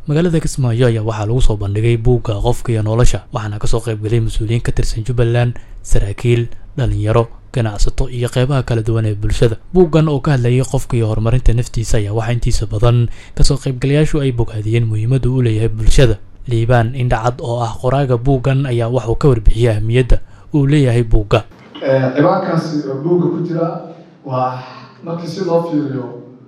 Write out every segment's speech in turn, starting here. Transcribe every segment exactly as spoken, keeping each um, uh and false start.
magaalada Kismaayo ayaa waxaa lagu soo bandhigay buugga qofka iyo nolosha waxaana ka soo qayb galay mas'uuliyiin ka tirsan Jubbaland, saraakiil, dhalinyaro, ganacsato iyo qaybaha kala duwan ee bulshada. Buuggan oo ka hadlayay qofka iyo horumarinta naftiisa ayaa waxa intiisa badan ka soo qayb galayaashu ay bogaadiyeen muhiimadda uu leeyahay bulshada. Liibaan Indhacad oo ah qoraaga buuggan ayaa waxa uu ka warbixiyay ahmiyadda uu leeyahay buugga. ee ciwaankaasi buugga ku jira waa markii si loo fiiriyo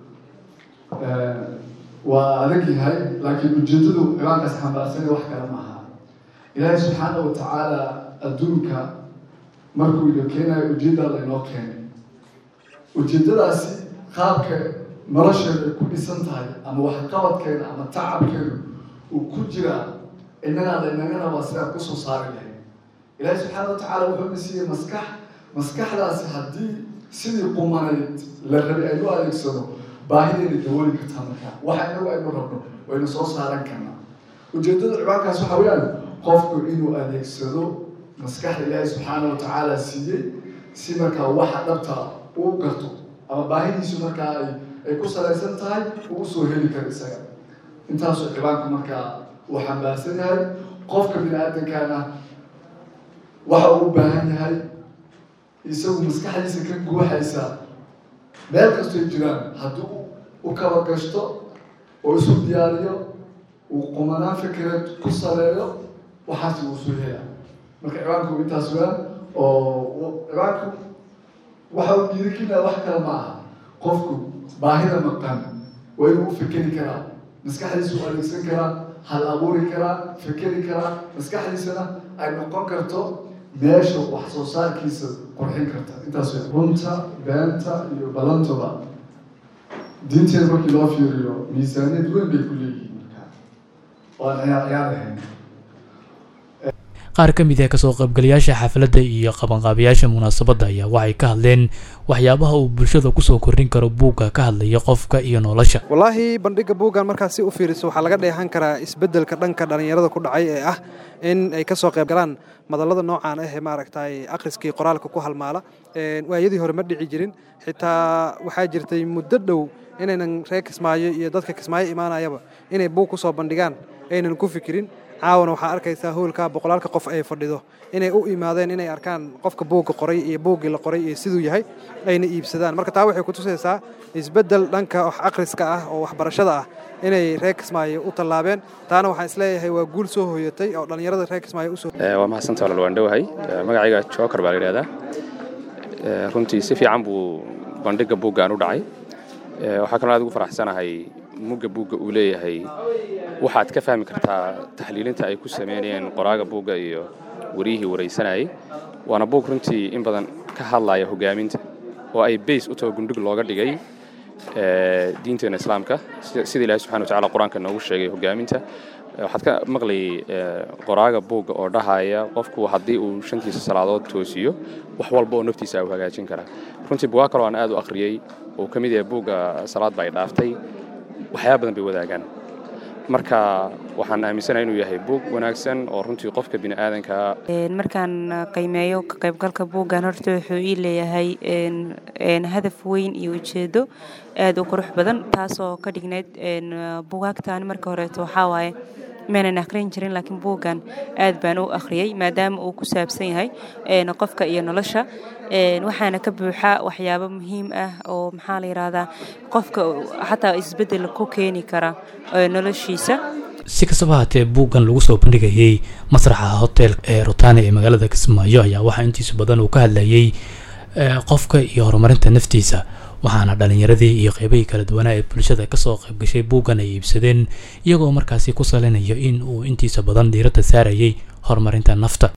ee waa adag yahay laakiin ujeedadu ciwaankaas xambaarsan wax kale ma aha. Ilaahay subxaanahu wa ta'aala adduunka markuu ila keenay ujeedada inoo keenay. Ujeedadaasi qaabka nolosheeda ku dhisan tahay ama wax qabadkeeda ama tacabkeeda uu ku jira inaga inaga waa sida ku soo saaray. Ilaahay subxaanahu wa ta'aala wuxuu nasiiyay maskax maskaxdaasi haddii sidii qumaneed la rabay ay u adeegsado baahideena dawooli kartaa markaa waxa inagu aynu rabno waynu soo saaran karnaa. Ujeedada ciwaankaas waxa weeyaan qofku inuu adeegsado maskaxda Ilaahay subxaanahu wa ta'aala siiyay si markaa waxa dhabta uu garto ama baahidiisu markaa ay ay ku salaysan tahay uu soo heli karo isaga. intaas oo ciwaanku markaa uu xambaarsan yahay qofka bini'aadamkana waxa uu u baahan yahay isagu maskaxdiisa ka guuxaysa meel kastoo jiraan hadduu u kala gashto oo isu diyaariyo uu qumanaan fikireed ku saleeyo waxaasi uu soo helaa. marka ciwaanku intaas weeyaan oo ciwaanku waxa uu dhiirigelinaya wax kale ma aha qofku baahida maqan waa inuu u fikiri karaa maskaxdiisa u adeegsan karaa hal abuuri karaa fikiri karaa maskaxdiisana ay noqon karto meesha wax soo saarkiisa qurxin karta. intaas weeyaan runta beenta iyo balantoba diinteeda markii loo fiiriyo miisaaniyad weyn bay ku leeyihiin markaa waan ciyaar ciyaarahayn. qaar ka mid ah ka soo qaybgalayaasha xafladda iyo qabanqaabiyaasha munaasabadda ayaa waxay ka hadleen waxyaabaha uu bulshada ku soo kordhin karo buugga ka hadlaya qofka iyo nolosha. wallaahi bandhigga buuggan markaas si u fiiriso waxaa laga dheehan karaa isbeddelka dhanka dhalinyarada ku dhacay ee ah in ay ka soo qayb galaan madallada noocaan ah ee maaragtay akhriskii qoraalka ku halmaala. waayadii hore ma dhici jirin xitaa waxaa jirtay muddo dhow inaynan reer Kismaayo iyo dadka Kismaayo imaanayaba inay buug ku soo bandhigaan aynan ku fikirin. caawana waxaa arkaysaa hoolka boqolaalka qof ay fadhido inay u imaadeen inay arkaan qofka buugga qoray iyo buuggii la qoray iyo siduu yahay ayna iibsadaan. marka taa waxay ku tusaysaa isbeddel dhanka wax akhriska ah oo waxbarashada ah inay reer Kismaayo u tallaabeen. taana waxaan isleeyahay waa guul soo hooyatay oo dhalinyarada reer Kismaayo u soo waa mahadsantahay walaal waan dhawahay. magacayga Joker baa la yiraahdaa. runtii si fiican buu bandhigga buuggan u dhacay. waxaa kaloo aad ugu faraxsanahay mugga buugga uu leeyahay waxaad ka fahmi kartaa taxliilinta ay ku sameeyeen qoraaga buugga iyo wariyihii wareysanayay. waana buug runtii in badan ka hadlaya hogaaminta oo ay base u tahay gundhig looga dhigay diinteena islaamka sida Ilaahay subxaanahu wa ta'aala quraanka noogu sheegay hogaaminta. waxaad ka maqlay qoraaga buugga oo dhahaya qofku haddii uu shantiisa salaadood toosiyo wax walba oo naftiisa uu hagaajin karaa. runtii buugaa kaloo aan aad u akhriyay oo ka mid yahay buugga salaad bay dhaaftay waxyaabo badan bay wadaagaan. marka waxaan aaminsanahay inuu yahay buug wanaagsan oo runtii qofka bini'aadanka markaan qiimeeyo ka qaybgalka buuggan horta wuxuu ii leeyahay een hadaf weyn iyo ujeedo aad u qurux badan taasoo ka dhigneyd een buugaagtaan marka hore waxaa waaye maanan akhrin jirin laakiin buuggan aad baan u akhriyay maadaama uu ku saabsan yahay een qofka iyo nolosha. een waxaana ka buuxa waxyaabo muhiim ah oo maxaa la yiraahdaa qofka xataa isbeddel ku keeni kara noloshiisa. si kastaba haatee buuggan lagu soo bandhigayay masraxa hotel ee Rutane ee magaalada Kismaayo ayaa waxa intiisa badan uu ka hadlayay qofka iyo horumarinta naftiisa waxaana dhalinyaradii iyo qaybihii kala duwanaa ee bulshada ka soo qayb gashay buuggan ay iibsadeen iyagoo markaasi ku saleynayo in uu intiisa badan diiradda saarayay horumarinta nafta.